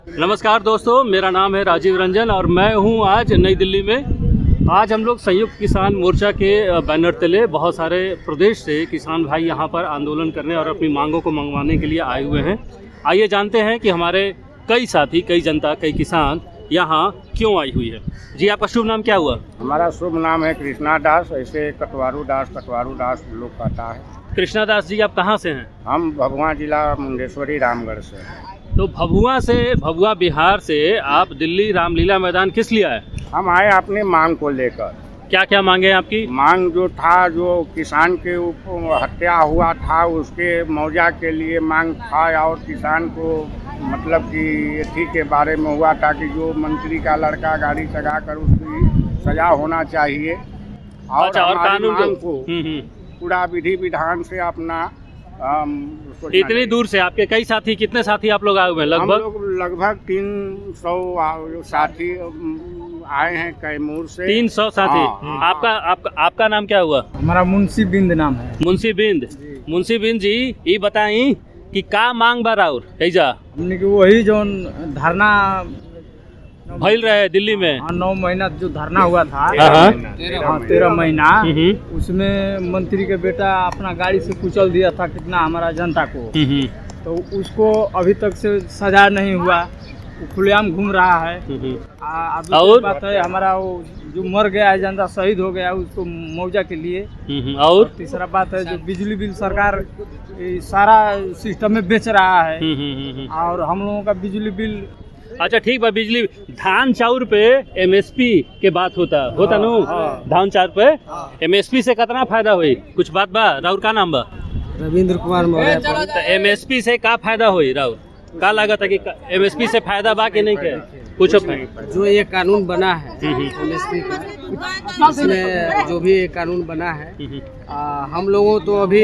नमस्कार दोस्तों, मेरा नाम है राजीव रंजन और मैं हूं आज नई दिल्ली में। आज हम लोग संयुक्त किसान मोर्चा के बैनर तले बहुत सारे प्रदेश से किसान भाई यहां पर आंदोलन करने और अपनी मांगों को मंगवाने के लिए आए हुए हैं। आइए जानते हैं कि हमारे कई साथी, कई जनता, कई किसान यहाँ क्यों आई हुई है। जी, आपका शुभ नाम क्या हुआ? हमारा शुभ नाम है कृष्णा दास, ऐसे कटवारू दास लोग कहता है। कृष्णा दास जी, आप कहाँ से हैं? हम भभुआ जिला मुंडेश्वरी रामगढ़ से हैं। तो भभुआ बिहार से आप दिल्ली रामलीला मैदान किस लिए आए? हम आए अपनी मांग को लेकर। क्या क्या मांगे हैं आपकी? मांग जो था, जो किसान के ऊपर हत्या हुआ था उसके मुआवजा के लिए मांग था, और किसान को मतलब कि इसी के बारे में हुआ था कि जो मंत्री का लड़का गाड़ी चढ़ा कर उसकी सजा होना चाहिए। और अच्छा, और कानून मांग को पूरा विधि विधान से अपना इतनी दूर से आपके कई साथी, कितने साथी आप लोग आए हुए हैं? लगभग 300 साथी आए हैं कैमूर से। 300 साथी। आपका नाम क्या हुआ? हमारा मुंशी बिंद नाम है। मुंशी बिंद जी, ये बताई कि का मांग बा और कैजा हमने कि वही जो धरना भइल रहे दिल्ली में 9 महीना जो धरना हुआ था, 13 महीना, उसमें मंत्री के बेटा अपना गाड़ी से कुचल दिया था कितना हमारा जनता को। तो उसको अभी तक से सजा नहीं हुआ, खुलेआम घूम रहा है। और बात है, हमारा वो जो मर गया है जनता, शहीद हो गया, उसको मुआवजा के लिए। और तीसरा बात है, जो बिजली बिल सरकार सारा सिस्टम में बेच रहा है, और हम लोगों का बिजली बिल। अच्छा ठीक बा, बिजली धान चाउर पे एमएसपी के बात होता नु। धान चाउर पे एमएसपी से कितना फायदा हुई? कुछ बात बा? राउर का नाम बा? रविंद्र कुमार मौर्य। तो एमएसपी से का फायदा हुई? राउर का लागत है कि एमएसपी से फायदा बा कि नहीं के? कुछ जो ये कानून बना है एमएसपी का, इसमें जो भी ये कानून बना है, हम लोगों तो अभी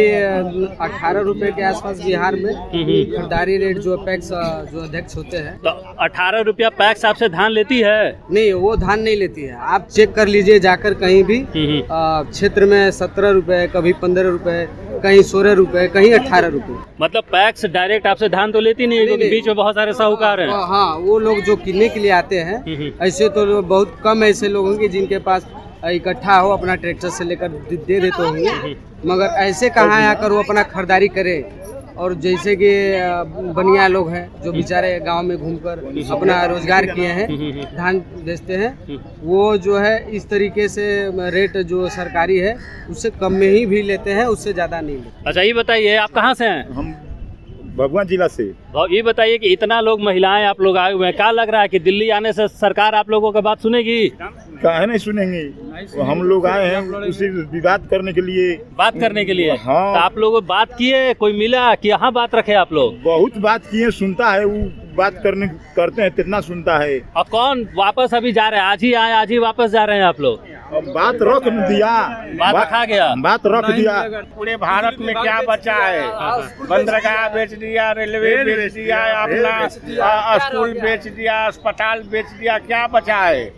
18 रुपए के आसपास बिहार में खरीदारी रेट जो पैक्स जो अध्यक्ष होते हैं। तो 18 रुपया पैक्स आपसे धान लेती है? नहीं, वो धान नहीं लेती है। आप चेक कर लीजिए जाकर कहीं भी क्षेत्र में 17 रुपए, कभी 15 रुपए, कहीं 16 रुपए, कहीं 18 रुपए। मतलब पैक्स डायरेक्ट आपसे धान तो लेती नहीं है, क्योंकि बीच में बहुत सारे साहूकार हैं। हाँ, वो लोग जो किनने के लिए आते हैं, ऐसे तो बहुत कम ऐसे लोग होंगे जिनके पास इकट्ठा हो, अपना ट्रैक्टर से लेकर दे देते होंगे, मगर ऐसे कहाँ आकर वो अपना खरीदारी करे। और जैसे कि बनिया लोग हैं जो बेचारे गांव में घूमकर अपना रोजगार किए हैं, धान बेचते हैं, वो जो है इस तरीके से रेट जो सरकारी है उससे कम में ही भी लेते हैं, उससे ज्यादा नहीं लेते। अच्छा, ये बताइए आप कहाँ से हैं? हम भभुआ जिला से। ये बताइए कि इतना लोग, महिलाएं आप लोग आए हुए हैं, क्या लग रहा है कि दिल्ली आने से सरकार आप लोगों की बात सुनेगी? काहे नहीं सुनेंगे? हम लोग आए हैं उसी विवाद करने के लिए। बात करने के लिए? हाँ। तो आप लोग बात किए, कोई मिला कि यहाँ बात रखे आप लोग? बहुत बात किए, सुनता है वो, बात करते हैं कितना सुनता है। और कौन वापस अभी जा रहे हैं? आज ही आए, आज ही वापस जा रहे हैं आप लोग? बात रख दिया, बात रखा गया, बात रख दिया। पूरे भारत में क्या बचा है? बंदरगाह बेच दिया, रेलवे बेच दिया, अपना स्कूल बेच दिया, अस्पताल बेच दिया, क्या बचा है?